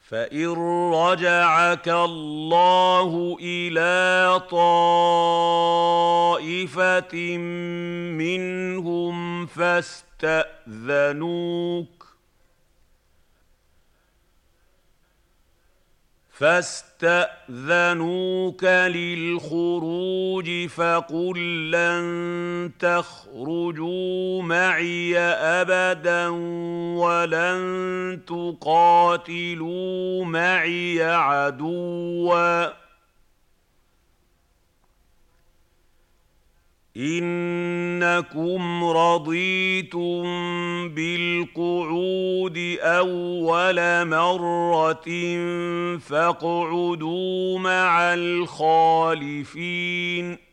فإن رجعك الله إلى طائفة منهم فاستأذنوك للخروج فقل لن تخرجوا معي أبدا ولن تقاتلوا معي عدوا إنكم رضيتم بالقعود أول مرة فاقعدوا مع الخالفين